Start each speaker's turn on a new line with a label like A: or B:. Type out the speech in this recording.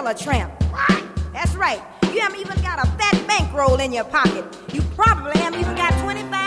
A: a tramp. What? That's right. You haven't even got a fat bankroll in your pocket. You probably haven't even got 25